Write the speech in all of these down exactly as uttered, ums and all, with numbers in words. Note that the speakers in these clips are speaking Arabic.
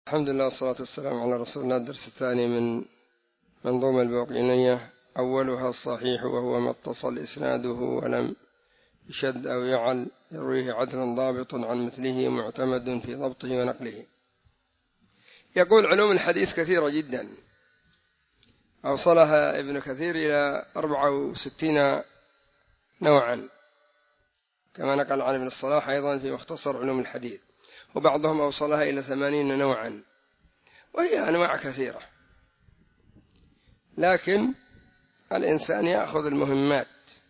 الحمد لله والصلاة والسلام على رسول الله. الدرس الثاني من منظومة الباقلانية. أولها الصحيح وهو ما اتصل إسناده ولم يشد أو يعل يرويه عدل ضابط عن مثله معتمد في ضبطه ونقله. يقول علوم الحديث كثيرة جدا، أوصلها ابن كثير إلى أربعة وستين نوعا، كما نقل عن ابن الصلاح أيضا في مختصر علوم الحديث، وبعضهم أوصلها إلى ثمانين نوعا، وهي أنواع كثيرة، لكن الإنسان يأخذ المهمات،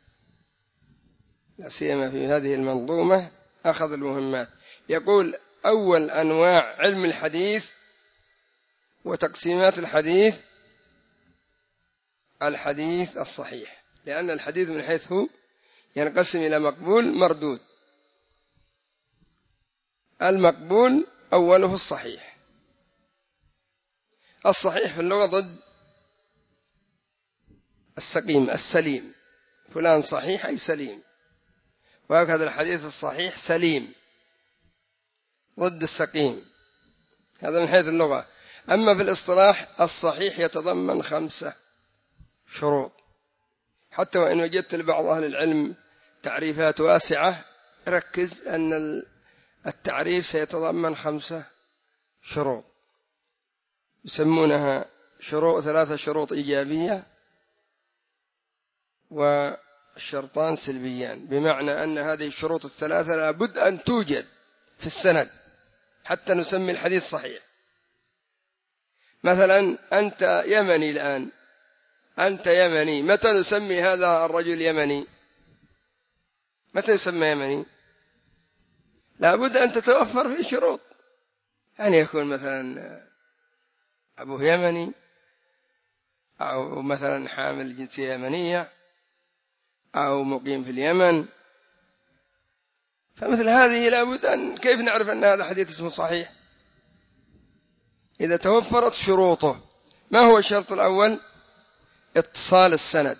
لا سيما في هذه المنظومة أخذ المهمات. يقول أول أنواع علم الحديث وتقسيمات الحديث الحديث الصحيح، لأن الحديث من حيث هو ينقسم إلى مقبول مردود. المقبول أوله الصحيح. الصحيح في اللغة ضد السقيم السليم، فلان صحيح أي سليم، وهكذا الحديث الصحيح سليم ضد السقيم، هذا من حيث اللغة. أما في الاصطلاح الصحيح يتضمن خمسة شروط، حتى وإن وجدت لبعض أهل العلم تعريفات واسعة، ركز أن التعريف سيتضمن خمسة شروط، يسمونها شروط ثلاثة شروط إيجابية والشرطان سلبيان، بمعنى أن هذه الشروط الثلاثة لابد أن توجد في السند حتى نسمي الحديث صحيح. مثلا أنت يمني الآن، أنت يمني، متى نسمي هذا الرجل يمني؟ متى يسمى يمني؟ لابد أن تتوفر فيه شروط، يعني يكون مثلا أبوه يمني، أو مثلا حامل جنسية يمنية، أو مقيم في اليمن. فمثل هذه لابد أن كيف نعرف أن هذا حديث اسمه صحيح؟ إذا توفرت شروطه. ما هو الشرط الأول؟ اتصال السند.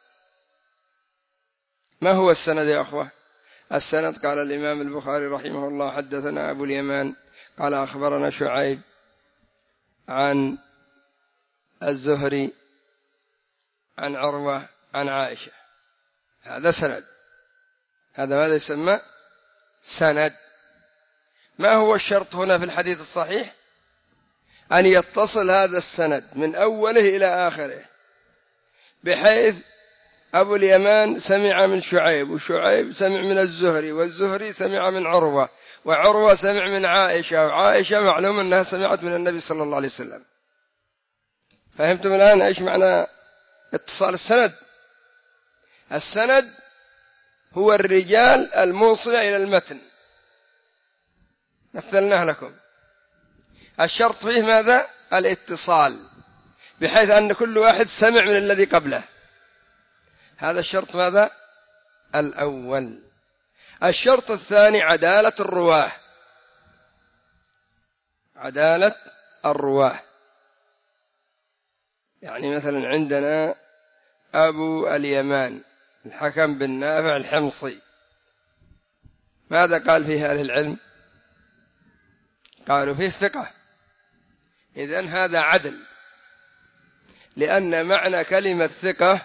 ما هو السند يا أخوة؟ السند قال الإمام البخاري رحمه الله حدثنا أبو اليمان قال أخبرنا شعيب عن الزهري عن عروة عن عائشة، هذا سند، هذا ماذا يسمى؟ سند. ما هو الشرط هنا في الحديث الصحيح؟ أن يتصل هذا السند من أوله إلى آخره، بحيث أبو اليمان سمع من شعيب، وشعيب سمع من الزهري، والزهري سمع من عروة، وعروة سمع من عائشة، وعائشة معلوم أنها سمعت من النبي صلى الله عليه وسلم. فهمتم الآن إيش معنى اتصال السند؟ السند هو الرجال الموصلة إلى المتن، مثلناه لكم. الشرط فيه ماذا؟ الاتصال، بحيث أن كل واحد سمع من الذي قبله، هذا الشرط ماذا؟ الأول. الشرط الثاني عدالة الرواه، عدالة الرواه. يعني مثلا عندنا أبو اليمان الحكم بن نافع الحمصي، ماذا قال فيه أهل العلم؟ قالوا فيه ثقة، إذن هذا عدل، لأن معنى كلمة ثقة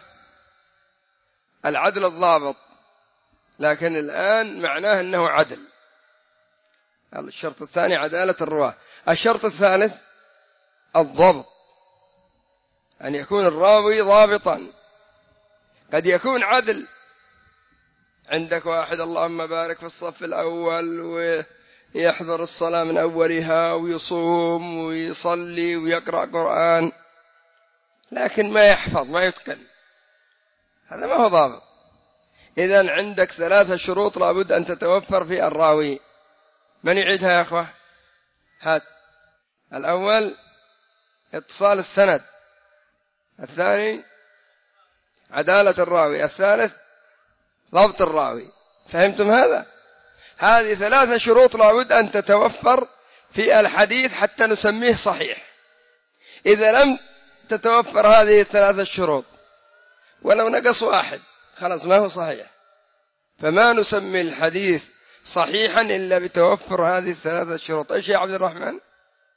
العدل الضابط، لكن الآن معناه أنه عدل. الشرط الثاني عدالة الرواه. الشرط الثالث الضبط، أن يكون الراوي ضابطا. قد يكون عدل، عندك واحد اللهم بارك في الصف الأول ويحضر الصلاة من أولها ويصوم ويصلي ويقرأ قرآن، لكن ما يحفظ ما يتقن، هذا ما هو ضابط. إذن عندك ثلاثة شروط لابد أن تتوفر في الراوي. من يعيدها يا أخوة؟ هات. الأول اتصال السند، الثاني عدالة الراوي، الثالث ضبط الراوي. فهمتم هذا؟ هذه ثلاثة شروط لابد أن تتوفر في الحديث حتى نسميه صحيح. إذا لم تتوفر هذه الثلاثة الشروط ولو نقص واحد خلاص ما هو صحيح. فما نسمي الحديث صحيحا إلا بتوفر هذه الثلاثة الشروط. إيش يا عبد الرحمن؟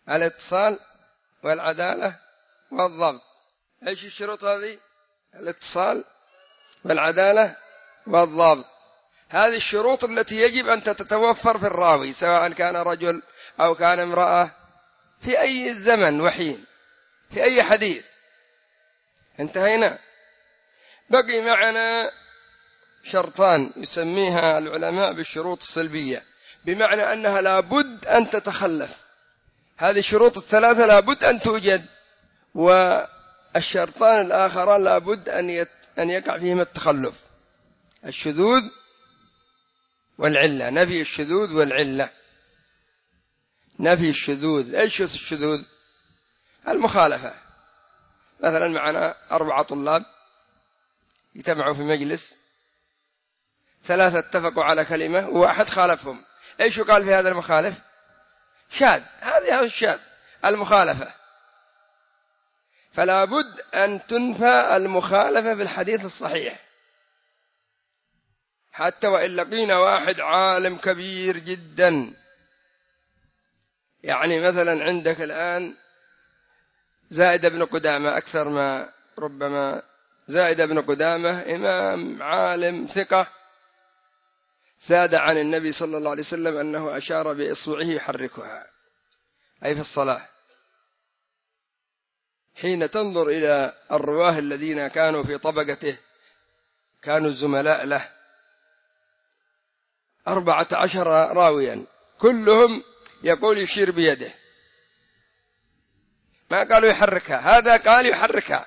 الاتصال والعدالة والضبط. ايش الشروط هذه؟ الاتصال والعدالة والضبط، هذه الشروط التي يجب أن تتوفر في الراوي سواء كان رجل أو كان امرأة في أي زمن وحين في أي حديث. انتهينا. بقي معنا شرطان يسميها العلماء بالشروط السلبية، بمعنى أنها لابد أن تتخلف. هذه الشروط الثلاثة لابد أن توجد، والشرطان الآخران لابد أن يت... أن يقع فيهما التخلف: الشذوذ والعلة. نفي الشذوذ والعلة. نفي الشذوذ، ايش الشذوذ؟ المخالفة. مثلا معنا أربعة طلاب يجتمعوا في مجلس، ثلاثة اتفقوا على كلمة وواحد خالفهم، ايش يقال في هذا المخالف؟ شاذ. هذه هو الشاذ، المخالفة. فلا بد أن تنفى المخالفة في الحديث الصحيح، حتى وإن لقينا واحد عالم كبير جدا. يعني مثلا عندك الآن زائد بن قدامة، أكثر ما ربما زائد بن قدامة إمام عالم ثقة، زاد عن النبي صلى الله عليه وسلم أنه أشار بإصبعه يحركها، أي في الصلاة. حين تنظر إلى الرواه الذين كانوا في طبقته كانوا الزملاء له أربعة عشر راويا، كلهم يقول يشير بيده، ما قالوا يحركها، هذا قال يحركها.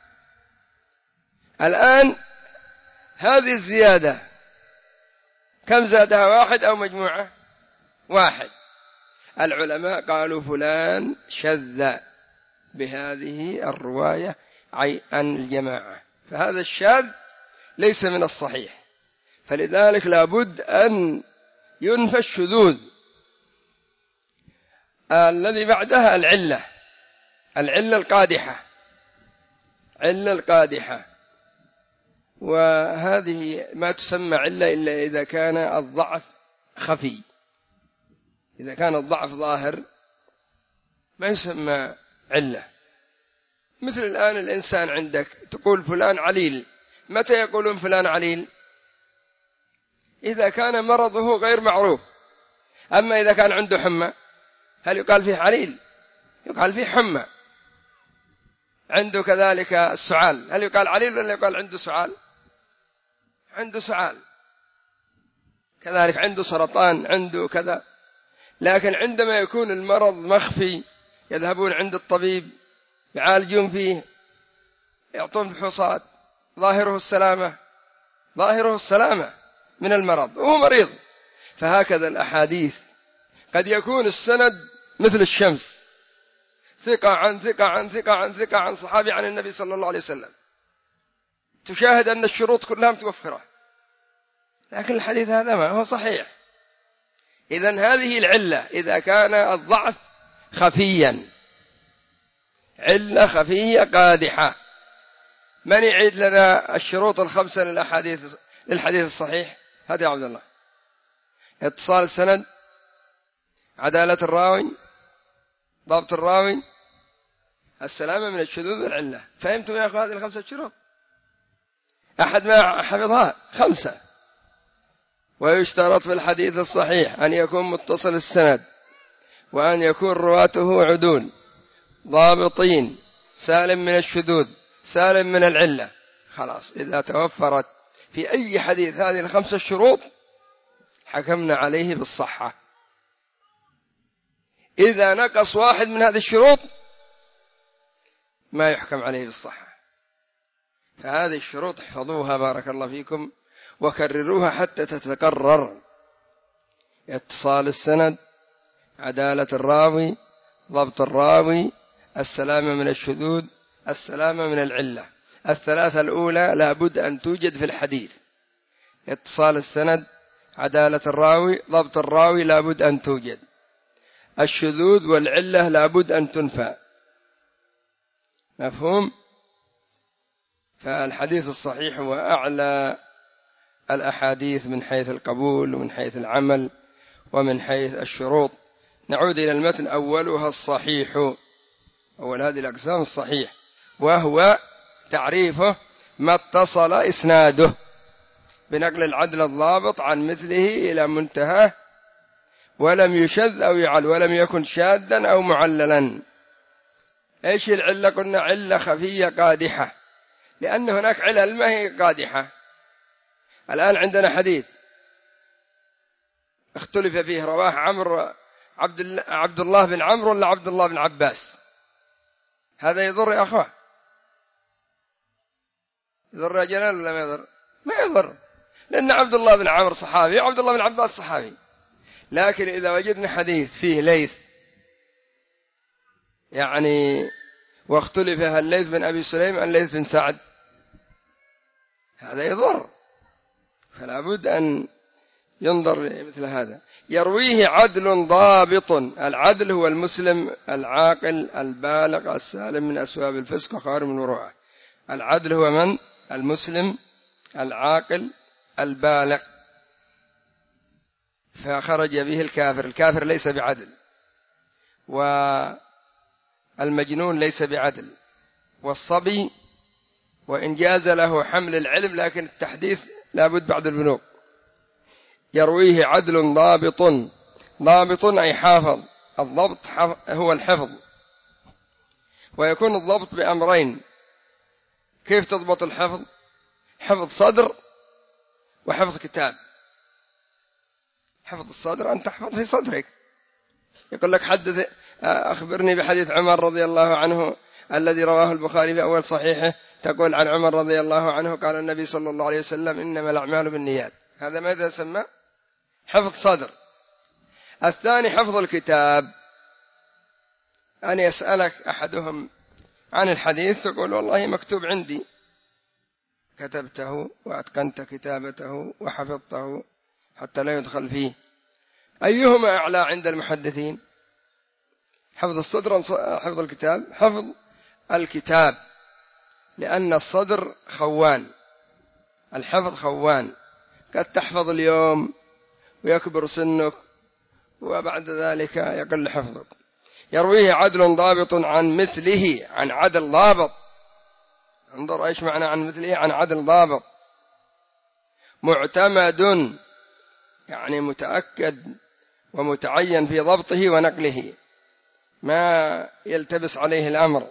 الآن هذه الزيادة كم زادها؟ واحد أو مجموعة؟ واحد. العلماء قالوا فلان شذ بهذه الرواية عن الجماعة، فهذا الشاذ ليس من الصحيح، فلذلك لابد أن ينفى الشذوذ. الذي بعدها العلة، العلة القادحة، علة القادحة، وهذه ما تسمى علة إلا إذا كان الضعف خفي. إذا كان الضعف ظاهر ما يسمى علة. مثل الآن الإنسان عندك تقول فلان عليل، متى يقولون فلان عليل؟ إذا كان مرضه غير معروف. أما إذا كان عنده حمى هل يقال فيه عليل؟ يقال فيه حمى. عنده كذلك السعال، هل يقال عليل ولا يقال عنده سعال؟ عنده سعال. كذلك عنده سرطان، عنده كذا. لكن عندما يكون المرض مخفي يذهبون عند الطبيب يعالجون فيه، يعطون فحوصات، ظاهره السلامة، ظاهره السلامة من المرض وهو مريض. فهكذا الأحاديث قد يكون السند مثل الشمس، ثقة عن ثقة عن ثقة عن ثقة عن صحابي عن النبي صلى الله عليه وسلم، تشاهد أن الشروط كلها متوفرة، لكن الحديث هذا ما هو صحيح. إذن هذه العلة إذا كان الضعف خفيا، علة خفية قادحة. من يعيد لنا الشروط الخمسة للأحاديث للحديث الصحيح؟ هذا يا عبد الله. اتصال السند، عدالة الراوي، ضبط الراوي، السلامة من الشذوذ والعلة. فهمتم يا أخوة هذه الخمسة شروط؟ أحد ما حفظها؟ خمسة. ويشترط في الحديث الصحيح أن يكون متصل السند، وأن يكون رواته عدول ضابطين، سالم من الشذوذ، سالم من العلة. خلاص، إذا توفرت في أي حديث هذه الخمسة الشروط حكمنا عليه بالصحة. إذا نقص واحد من هذه الشروط ما يحكم عليه بالصحة. فهذه الشروط احفظوها بارك الله فيكم وكرروها حتى تتكرر: اتصال السند، عدالة الراوي، ضبط الراوي، السلامة من الشذوذ، السلامة من العلة. الثلاثة الأولى لابد أن توجد في الحديث: اتصال السند، عدالة الراوي، ضبط الراوي لابد أن توجد. الشذوذ والعلة لابد أن تنفى. مفهوم؟ فالحديث الصحيح هو أعلى الأحاديث من حيث القبول ومن حيث العمل ومن حيث الشروط، نعود إلى المتن. أولها الصحيح، أول هذه الأقسام الصحيح، وهو تعريفه ما اتصل إسناده بنقل العدل الضابط عن مثله إلى منتهاه ولم يشذ أو يعل، ولم يكن شاذا أو معللا. إيش العلة؟ قلنا علة خفية قادحة، لأن هناك علل ما هي قادحة. الآن عندنا حديث اختلف فيه، رواه عمرو عبد عبد الله بن عمرو ولا عبد الله بن عباس، هذا يضر يا أخوة؟ يضر يا جلال ولا ما يضر؟ ما يضر، لأن عبد الله بن عمرو صحابي وعبد الله بن عباس صحابي. لكن إذا وجدنا حديث فيه ليث، يعني واختلف هل ليث بن أبي سليم أم ليث بن سعد، هذا يضر، فلا بد أن ينظر مثل هذا. يرويه عدل ضابط، العدل هو المسلم العاقل البالغ السالم من أسباب الفسق وخارم المروءة. العدل هو من؟ المسلم العاقل البالغ، فخرج به الكافر. الكافر ليس بعدل، والمجنون ليس بعدل، والصبي وإن جاز له حمل العلم لكن التحديث لا بد بعد البلوغ. يرويه عدل ضابط، ضابط أي حافظ، الضبط هو الحفظ، ويكون الضبط بأمرين. كيف تضبط الحفظ؟ حفظ صدر وحفظ كتاب. حفظ الصدر أن تحفظ في صدرك، يقول لك حدث أخبرني بحديث عمر رضي الله عنه الذي رواه البخاري في أول صحيحه، تقول عن عمر رضي الله عنه قال النبي صلى الله عليه وسلم إنما الأعمال بالنيات. هذا ماذا يسمى؟ حفظ صدر. الثاني حفظ الكتاب، أن يسألك أحدهم عن الحديث تقول والله مكتوب عندي، كتبته وأتقنت كتابته وحفظته حتى لا يدخل فيه. أيهما أعلى عند المحدثين؟ حفظ الصدر أم حفظ الكتاب؟ حفظ الكتاب، لأن الصدر خوان، الحفظ خوان، قد تحفظ اليوم ويكبر سنك وبعد ذلك يقل حفظك. يرويه عدل ضابط عن مثله، عن عدل ضابط، انظر ايش معنى عن مثله، عن عدل ضابط. معتمد يعني متأكد ومتعين في ضبطه ونقله، ما يلتبس عليه الأمر.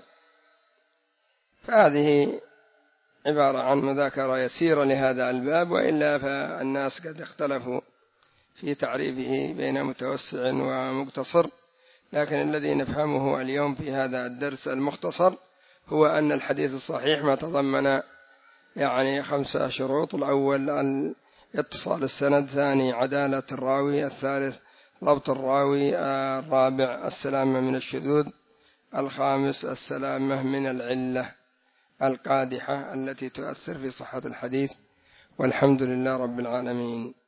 فهذه عبارة عن مذاكرة يسيرة لهذا الباب، وإلا فالناس قد اختلفوا في تعريفه بين متوسع ومقتصر. لكن الذي نفهمه اليوم في هذا الدرس المختصر هو أن الحديث الصحيح ما تضمن يعني خمسة شروط: الأول اتصال السند، الثاني عدالة الراوي، الثالث ضبط الراوي، الرابع السلامة من الشذوذ، الخامس السلامة من العلة القادحة التي تؤثر في صحة الحديث. والحمد لله رب العالمين.